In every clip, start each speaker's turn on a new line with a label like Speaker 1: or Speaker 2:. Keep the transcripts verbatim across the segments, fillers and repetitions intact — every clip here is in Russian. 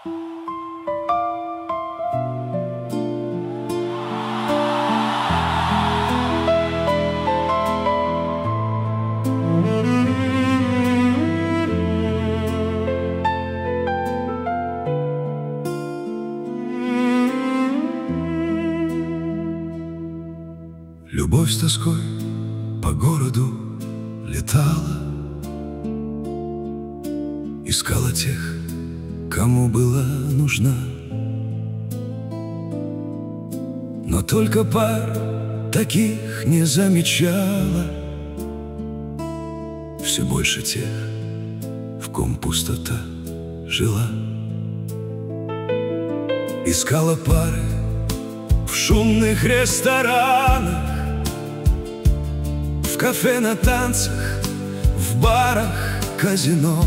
Speaker 1: Любовь с тоской по городу летала, искала тех, кому была нужна. Но только пар таких не замечала, все больше тех, в ком пустота жила. Искала пары в шумных ресторанах, в кафе, на танцах, в барах, казино.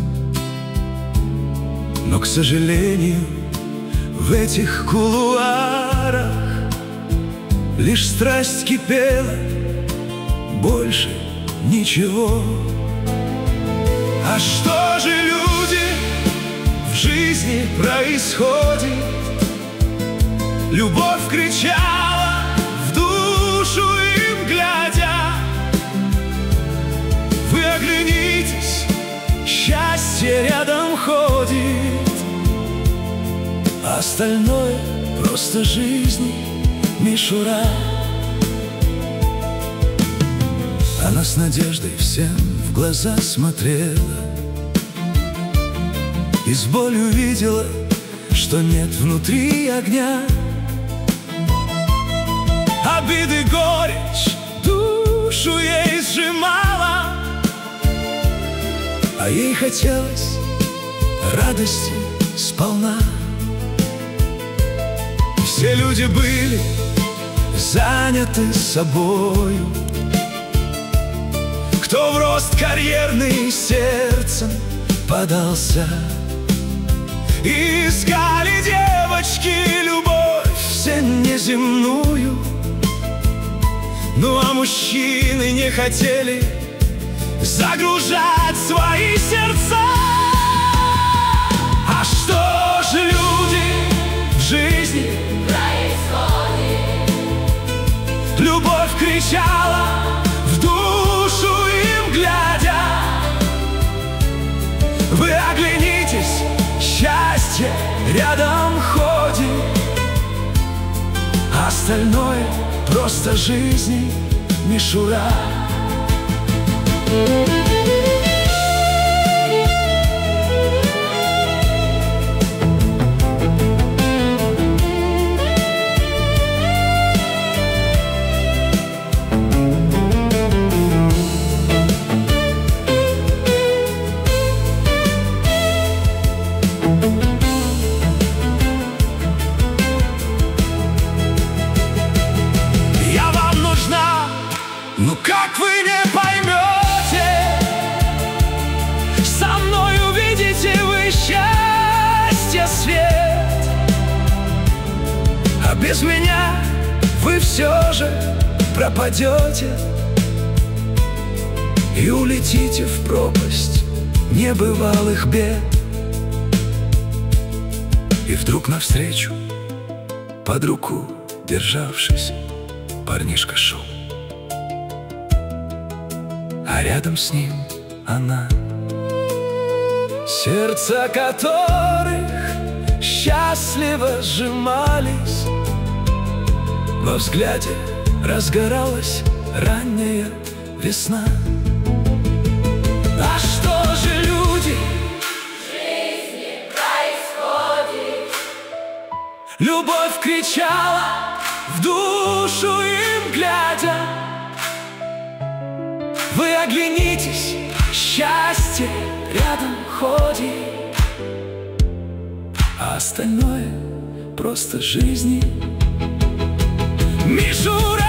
Speaker 1: Но, к сожалению, в этих кулуарах лишь страсть кипела, больше ничего. А что же, люди, в жизни происходит? Любовь кричала в душу им глядя. Вы оглянитесь, счастье рядом ходит, а остальное просто жизни мишура. Она с надеждой всем в глаза смотрела и с болью видела, что нет внутри огня. Обиды, горечь душу ей сжимала, а ей хотелось радости сполна. Все люди были заняты собою, кто в рост карьерный сердцем подался. Искали девочки любовь все неземную, ну а мужчины не хотели загружать свои сердца. А что же, люди, в жизни происходит? Любовь кричала в душу им глядя. Вы оглянитесь, счастье рядом ходит, а остальное просто жизни мишура. Я вам нужна, ну как вы не поймете? Со мной увидите вы счастье свет, а без меня вы все же пропадете и улетите в пропасть небывалых бед. И вдруг навстречу, под руку державшись, парнишка шел, а рядом с ним она, сердца которых счастливо сжимались. Во взгляде разгоралась ранняя весна. А что же, люди,
Speaker 2: в жизни происходит?
Speaker 1: Любовь кричала в душу им глядя. Вы оглянитесь, счастье рядом ходит, а остальное просто жизни мишура.